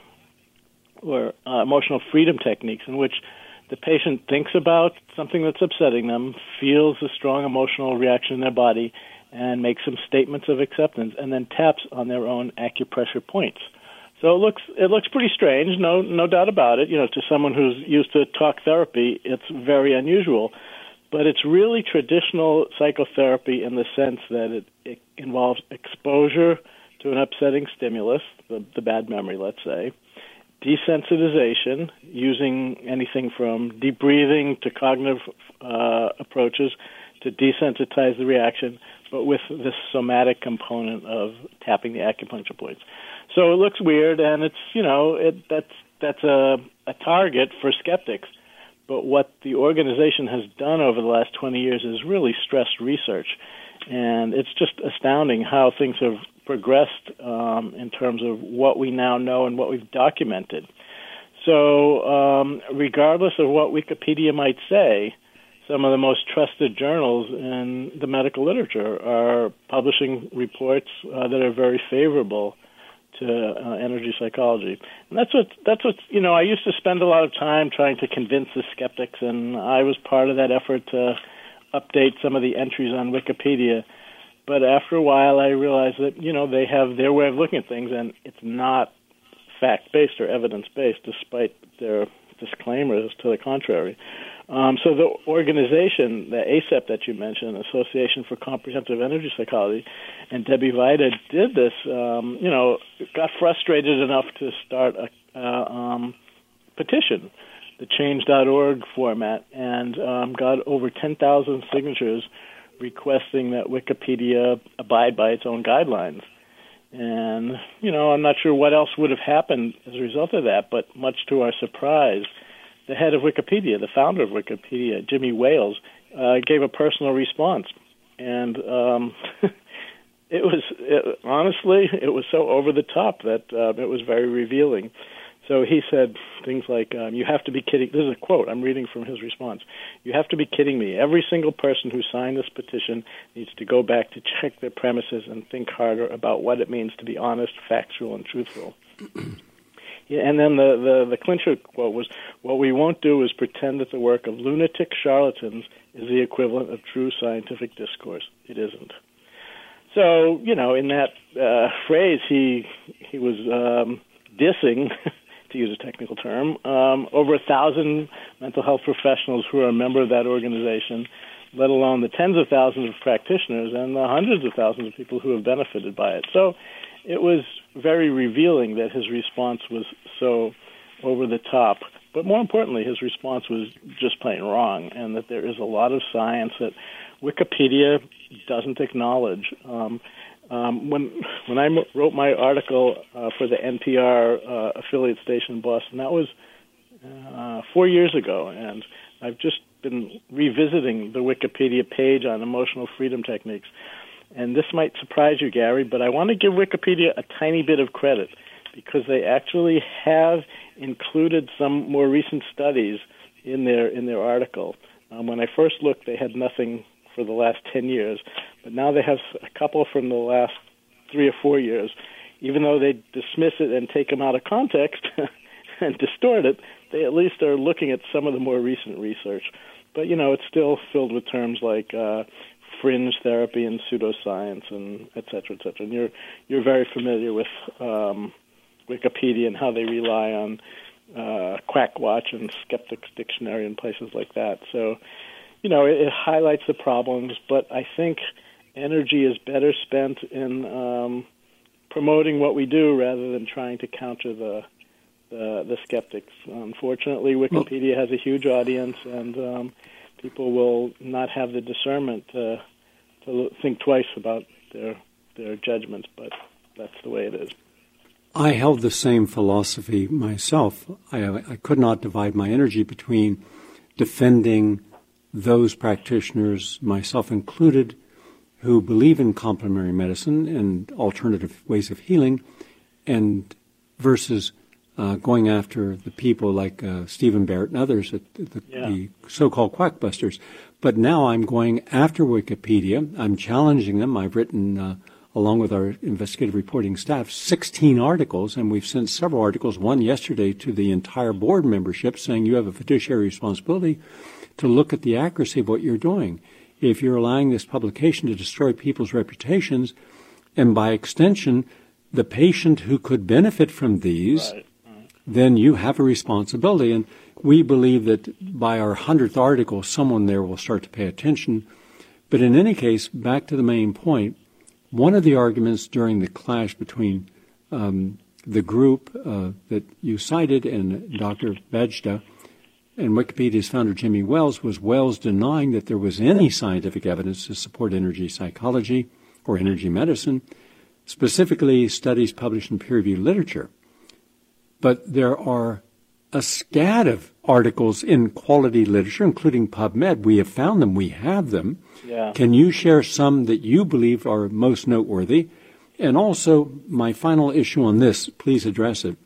or emotional freedom techniques, in which the patient thinks about something that's upsetting them, feels a strong emotional reaction in their body, and makes some statements of acceptance, and then taps on their own acupressure points. So it looks pretty strange, no doubt about it. To someone who's used to talk therapy, it's very unusual. But it's really traditional psychotherapy in the sense that it involves exposure to an upsetting stimulus, the bad memory, let's say, desensitization, using anything from deep breathing to cognitive approaches to desensitize the reaction, but with this somatic component of tapping the acupuncture points. So it looks weird, and it's that's a target for skeptics. But what the organization has done over the last 20 years is really stressed research, and it's just astounding how things have progressed in terms of what we now know and what we've documented. So regardless of what Wikipedia might say, some of the most trusted journals in the medical literature are publishing reports that are very favorable to energy psychology. And that's what I used to spend a lot of time trying to convince the skeptics, and I was part of that effort to update some of the entries on Wikipedia. But after a while, I realized that, they have their way of looking at things, and it's not fact-based or evidence-based, despite their disclaimers to the contrary. So the organization, the ACEP that you mentioned, Association for Comprehensive Energy Psychology, and Debbie Vida did this, got frustrated enough to start a petition, the change.org format, and got over 10,000 signatures requesting that Wikipedia abide by its own guidelines. And, I'm not sure what else would have happened as a result of that, but much to our surprise, the head of Wikipedia, the founder of Wikipedia, Jimmy Wales, gave a personal response. And honestly, it was so over the top that it was very revealing. So he said things like, you have to be kidding. This is a quote. I'm reading from his response. You have to be kidding me. Every single person who signed this petition needs to go back to check their premises and think harder about what it means to be honest, factual, and truthful. Yeah, and then the clincher quote was, what we won't do is pretend that the work of lunatic charlatans is the equivalent of true scientific discourse. It isn't. So, in that phrase, he was dissing, to use a technical term, over 1,000 mental health professionals who are a member of that organization, let alone the tens of thousands of practitioners and the hundreds of thousands of people who have benefited by it. So it was very revealing that his response was so over the top. But more importantly, his response was just plain wrong, and that there is a lot of science that Wikipedia doesn't acknowledge. When I wrote my article for the NPR affiliate station in Boston, that was 4 years ago, and I've just been revisiting the Wikipedia page on emotional freedom techniques. And this might surprise you, Gary, but I want to give Wikipedia a tiny bit of credit because they actually have included some more recent studies in their article. When I first looked, they had nothing for the last 10 years, but now they have a couple from the last 3 or 4 years. Even though they dismiss it and take them out of context and distort it, they at least are looking at some of the more recent research. But, it's still filled with terms like fringe therapy and pseudoscience and et cetera, et cetera. And you're very familiar with Wikipedia and how they rely on Quackwatch and Skeptics Dictionary and places like that. So, it highlights the problems, but I think energy is better spent in promoting what we do rather than trying to counter the skeptics. Unfortunately, Wikipedia has a huge audience, and people will not have the discernment to think twice about their judgments, but that's the way it is. I held the same philosophy myself. I could not divide my energy between defending those practitioners, myself included, who believe in complementary medicine and alternative ways of healing, and versus going after the people like Stephen Barrett and others, the so-called quackbusters. But now I'm going after Wikipedia. I'm challenging them. I've written, along with our investigative reporting staff, 16 articles, and we've sent several articles, one yesterday to the entire board membership, saying you have a fiduciary responsibility to look at the accuracy of what you're doing. If you're allowing this publication to destroy people's reputations, and by extension, the patient who could benefit from these, then you have a responsibility. And we believe that by our 100th article, someone there will start to pay attention. But in any case, back to the main point, one of the arguments during the clash between the group that you cited and Dr. Bajda and Wikipedia's founder, Jimmy Wales, was Wales denying that there was any scientific evidence to support energy psychology or energy medicine, specifically studies published in peer-reviewed literature. But there are a scad of articles in quality literature, including PubMed. We have found them. We have them. Yeah. Can you share some that you believe are most noteworthy? And also, my final issue on this, please address it.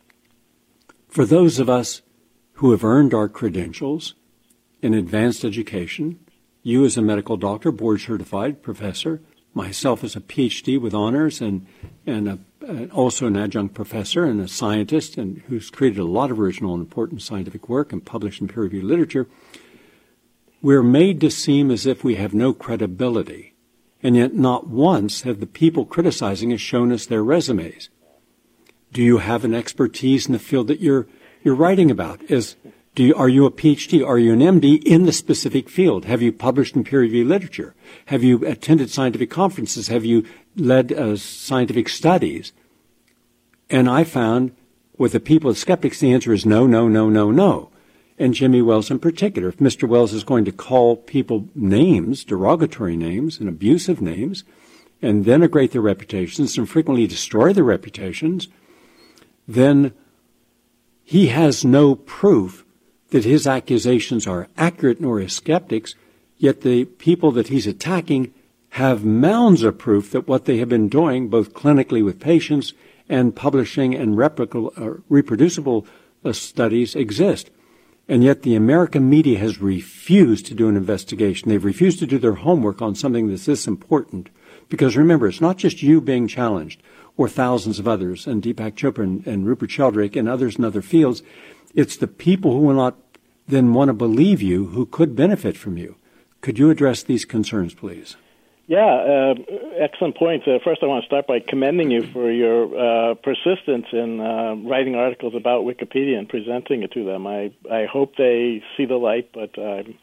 For those of us who have earned our credentials in advanced education, you as a medical doctor, board-certified professor, myself as a PhD with honors and also an adjunct professor and a scientist and who's created a lot of original and important scientific work and published in peer-reviewed literature, we're made to seem as if we have no credibility. And yet not once have the people criticizing us shown us their resumes. Do you have an expertise in the field that you're writing about? As Are you a PhD? Are you an MD in the specific field? Have you published in peer-reviewed literature? Have you attended scientific conferences? Have you led scientific studies? And I found with the people, the skeptics, the answer is no, no, no, no, no. And Jimmy Wales in particular. If Mr. Wales is going to call people names, derogatory names and abusive names, and denigrate their reputations and frequently destroy their reputations, then he has no proof that his accusations are accurate, nor his skeptics, yet the people that he's attacking have mounds of proof that what they have been doing, both clinically with patients and publishing and reproducible studies, exist. And yet the American media has refused to do an investigation. They've refused to do their homework on something that's this important. Because remember, it's not just you being challenged, or thousands of others, and Deepak Chopra and Rupert Sheldrake and others in other fields. It's the people who will not then want to believe you who could benefit from you. Could you address these concerns, please? Yeah, excellent points. First, I want to start by commending you for your persistence in writing articles about Wikipedia and presenting it to them. I hope they see the light, but I'm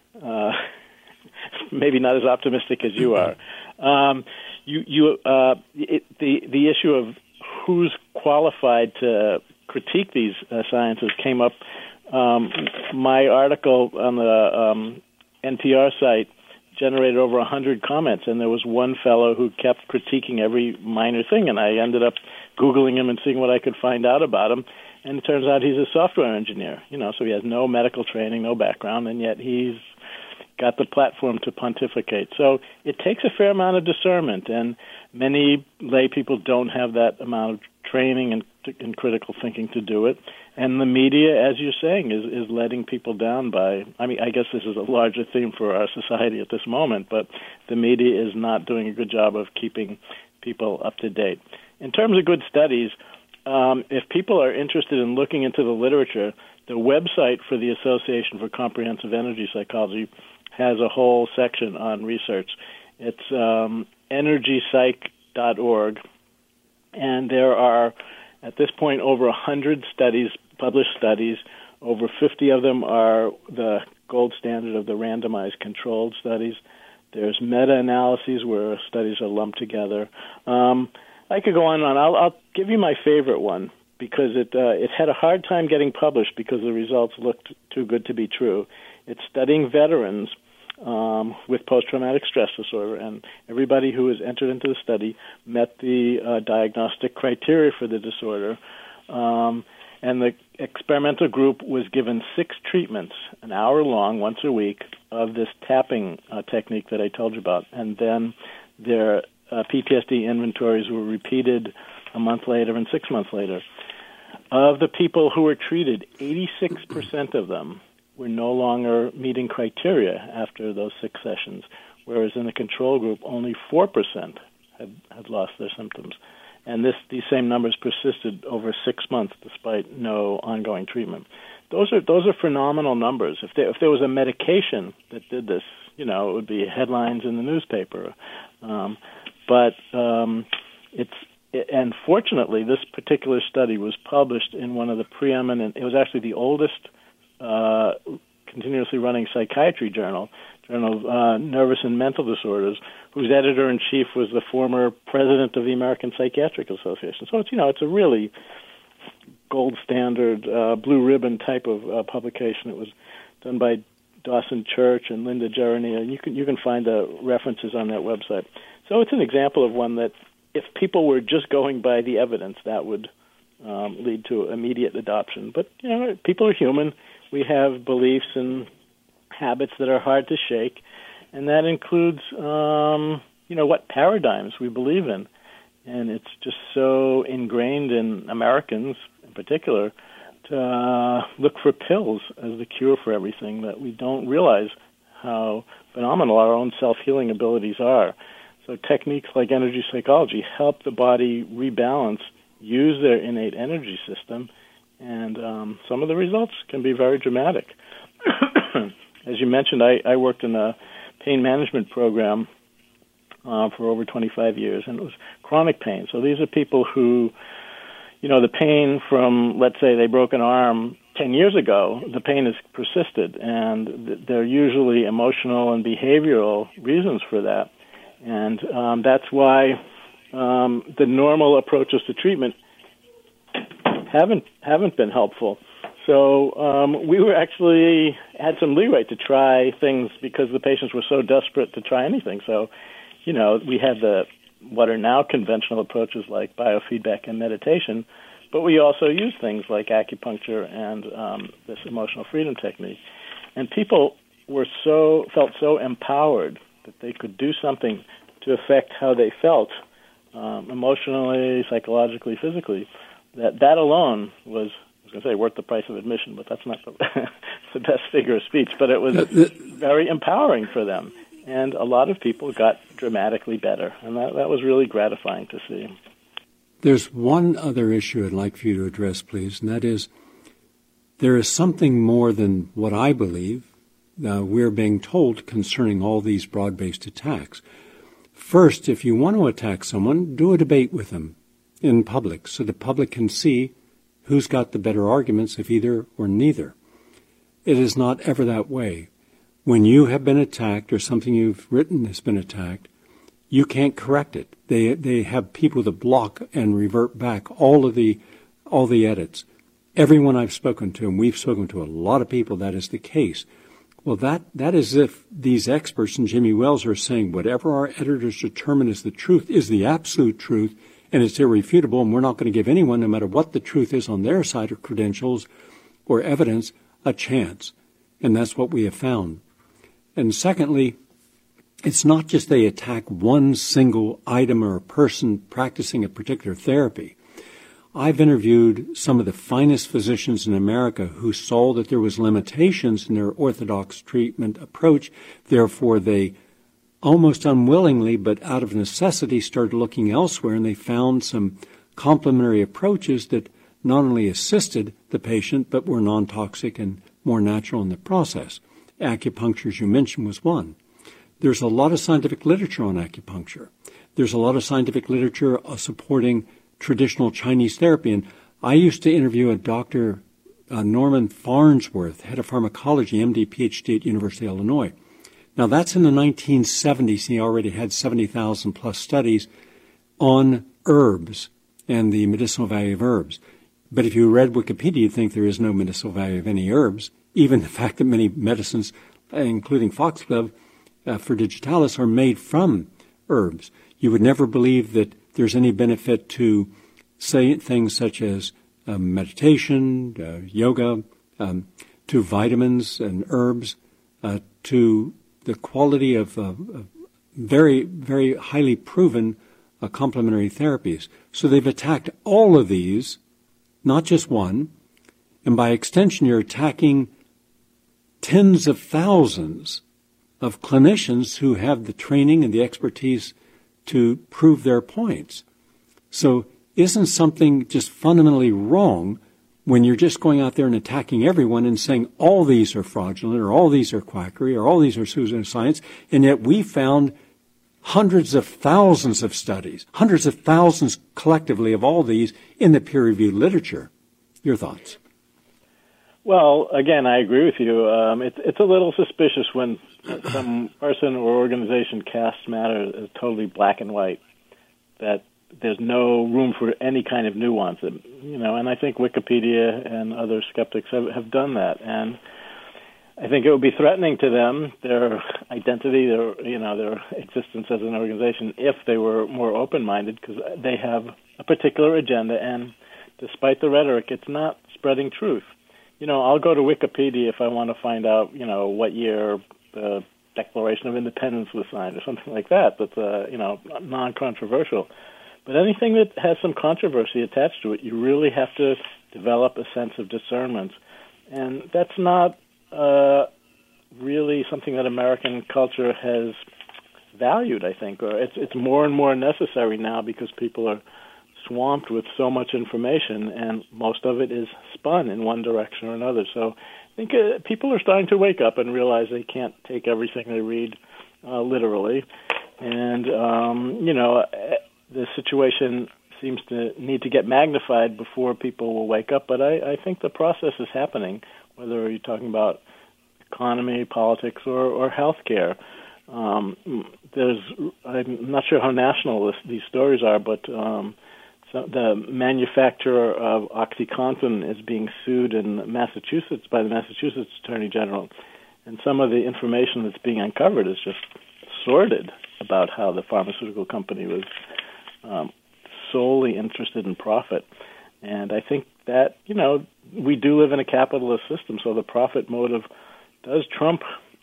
maybe not as optimistic as you are. The issue of who's qualified to critique these sciences came up. My article on the NPR site generated over 100 comments, and there was one fellow who kept critiquing every minor thing, and I ended up Googling him and seeing what I could find out about him, and it turns out he's a software engineer, so he has no medical training, no background, and yet he's got the platform to pontificate. So it takes a fair amount of discernment, and many lay people don't have that amount of training and critical thinking to do it. And the media, as you're saying, is letting people down by, I guess this is a larger theme for our society at this moment, but the media is not doing a good job of keeping people up to date. In terms of good studies, if people are interested in looking into the literature, the website for the Association for Comprehensive Energy Psychology has a whole section on research. It's energypsych.org, and there are, at this point, over 100 studies, published studies. Over 50 of them are the gold standard of the randomized controlled studies. There's meta-analyses where studies are lumped together. I could go on and on. I'll give you my favorite one because it had a hard time getting published because the results looked too good to be true. It's studying veterans with post-traumatic stress disorder, and everybody who was entered into the study met the diagnostic criteria for the disorder. And the experimental group was given 6 treatments, an hour long, once a week, of this tapping technique that I told you about. And then their PTSD inventories were repeated a month later and 6 months later. Of the people who were treated, 86% of them were no longer meeting criteria after those 6 sessions, whereas in the control group, only 4% had lost their symptoms. And these same numbers persisted over 6 months despite no ongoing treatment. Those are phenomenal numbers. If there was a medication that did this, it would be headlines in the newspaper. And fortunately, this particular study was published in one of the preeminent. It was actually the oldest continuously running psychiatry journal of Nervous and Mental Disorders, whose editor-in-chief was the former president of the American Psychiatric Association. So it's a really gold standard, blue ribbon type of publication. It was done by Dawson Church and Linda Gerania, and you can find the references on that website. So it's an example of one that if people were just going by the evidence, that would lead to immediate adoption. But people are human. We have beliefs and habits that are hard to shake, and that includes, what paradigms we believe in. And it's just so ingrained in Americans, in particular, to look for pills as the cure for everything that we don't realize how phenomenal our own self-healing abilities are. So techniques like energy psychology help the body rebalance, use their innate energy system, and some of the results can be very dramatic. As you mentioned, I worked in a pain management program for over 25 years, and it was chronic pain. So these are people who, the pain from, let's say, they broke an arm 10 years ago, the pain has persisted, and there are usually emotional and behavioral reasons for that. And that's why the normal approaches to treatment haven't been helpful. So we were actually had some leeway to try things because the patients were so desperate to try anything. So, we had what are now conventional approaches like biofeedback and meditation, but we also used things like acupuncture and this emotional freedom technique. And people felt so empowered that they could do something to affect how they felt emotionally, psychologically, physically, that alone was, I was going to say, worth the price of admission, but that's not the best figure of speech. But it was very empowering for them. And a lot of people got dramatically better. And that was really gratifying to see. There's one other issue I'd like for you to address, please, and that is there is something more than what I believe we're being told concerning all these broad-based attacks. First, if you want to attack someone, do a debate with them in public so the public can see who's got the better arguments, if either or neither. It is not ever that way. When you have been attacked or something you've written has been attacked, you can't correct it. They have people that block and revert back all the edits. Everyone I've spoken to, and we've spoken to a lot of people, that is the case. Well, that is if these experts and Jimmy Wells are saying whatever our editors determine is the truth is the absolute truth, and it's irrefutable, and we're not going to give anyone, no matter what the truth is on their side of credentials or evidence, a chance. And that's what we have found. And secondly, it's not just they attack one single item or a person practicing a particular therapy. I've interviewed some of the finest physicians in America who saw that there was limitations in their orthodox treatment approach. Therefore, they almost unwillingly, but out of necessity, started looking elsewhere, and they found some complementary approaches that not only assisted the patient, but were non-toxic and more natural in the process. Acupuncture, as you mentioned, was one. There's a lot of scientific literature on acupuncture. There's a lot of scientific literature supporting traditional Chinese therapy. And I used to interview a Dr. Norman Farnsworth, head of pharmacology, MD, PhD at University of Illinois. Now, that's in the 1970s. He already had 70,000 plus studies on herbs and the medicinal value of herbs. But if you read Wikipedia, you'd think there is no medicinal value of any herbs. Even the fact that many medicines, including foxglove for digitalis, are made from herbs. You would never believe that there's any benefit to, say, things such as meditation, yoga, to vitamins and herbs, to the quality of very, very highly proven complementary therapies. So they've attacked all of these, not just one, and by extension you're attacking tens of thousands of clinicians who have the training and the expertise to prove their points. So isn't something just fundamentally wrong when you're just going out there and attacking everyone and saying all these are fraudulent or all these are quackery or all these are pseudoscience, and yet we found hundreds of thousands of studies, hundreds of thousands collectively of all these in the peer-reviewed literature. Your thoughts? Well, again, I agree with you. It's a little suspicious when some person or organization casts matter as totally black and white, that there's no room for any kind of nuance. And I think Wikipedia and other skeptics have done that. And I think it would be threatening to them, their identity, their existence as an organization, if they were more open-minded, because they have a particular agenda, and despite the rhetoric, it's not spreading truth. I'll go to Wikipedia if I want to find out, what year the Declaration of Independence was signed or something like that. That's, non-controversial. But anything that has some controversy attached to it, you really have to develop a sense of discernment. And that's not really something that American culture has valued, I think. Or it's more and more necessary now because people are swamped with so much information, and most of it is spun in one direction or another. So I think people are starting to wake up and realize they can't take everything they read literally. And, the situation seems to need to get magnified before people will wake up. But I think the process is happening, whether you're talking about economy, politics, or healthcare. I'm not sure how national these stories are, but so the manufacturer of OxyContin is being sued in Massachusetts by the Massachusetts Attorney General. And some of the information that's being uncovered is just sordid about how the pharmaceutical company was solely interested in profit. And I think that, we do live in a capitalist system, so the profit motive does trump,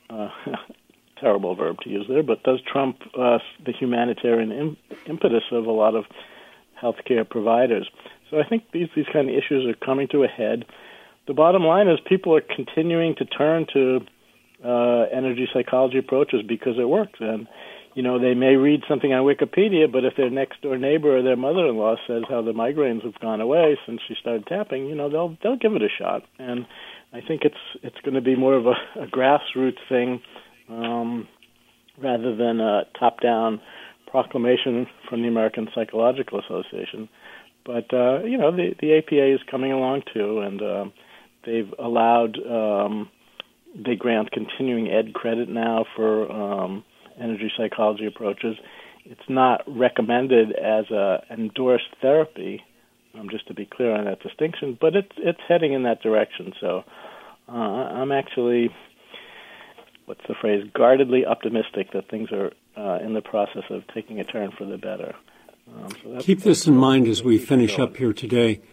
terrible verb to use there, but does trump the humanitarian impetus of a lot of healthcare providers. So I think these kind of issues are coming to a head. The bottom line is people are continuing to turn to energy psychology approaches because it works. And, they may read something on Wikipedia, but if their next-door neighbor or their mother-in-law says how the migraines have gone away since she started tapping, they'll give it a shot. And I think it's going to be more of a grassroots thing rather than a top-down proclamation from the American Psychological Association. But, the APA is coming along, too, and they've allowed they grant continuing ed credit now for energy psychology approaches. It's not recommended as a endorsed therapy, just to be clear on that distinction, but it's heading in that direction. So I'm actually, what's the phrase, guardedly optimistic that things are in the process of taking a turn for the better. Keep this in mind as we finish up here today.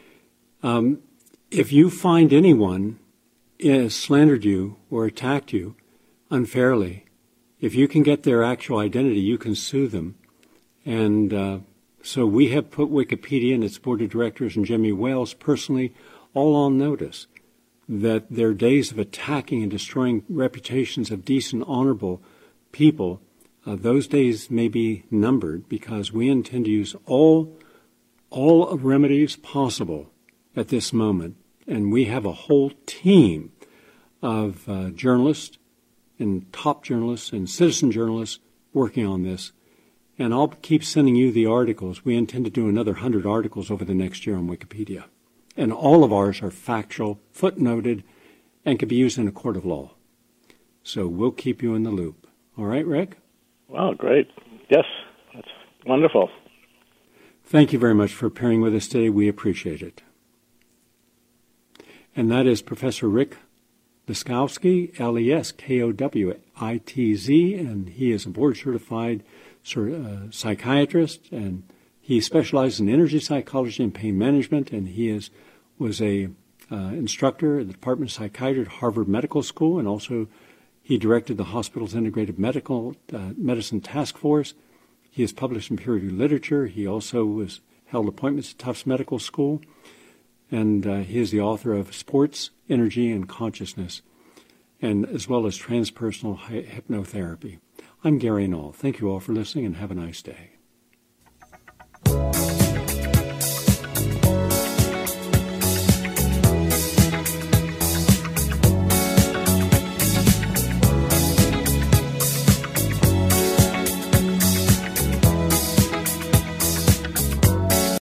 If you find anyone has slandered you or attacked you unfairly, if you can get their actual identity, you can sue them. And so we have put Wikipedia and its board of directors and Jimmy Wales personally all on notice that their days of attacking and destroying reputations of decent, honorable people, those days may be numbered, because we intend to use all remedies possible at this moment. And we have a whole team of journalists and top journalists and citizen journalists working on this. And I'll keep sending you the articles. We intend to do another 100 articles over the next year on Wikipedia. And all of ours are factual, footnoted, and can be used in a court of law. So we'll keep you in the loop. All right, Rick? Wow, great. Yes, that's wonderful. Thank you very much for appearing with us today. We appreciate it. And that is Professor Rick Leskowitz, Leskowitz, and he is a board-certified psychiatrist, and he specializes in energy psychology and pain management, and he was a instructor at the Department of Psychiatry at Harvard Medical School, and also he directed the hospital's integrated medicine task force. He has published in peer-reviewed literature. He also held appointments at Tufts Medical School, and he is the author of Sports, Energy, and Consciousness, and as well as Transpersonal Hypnotherapy. I'm Gary Null. Thank you all for listening, and have a nice day.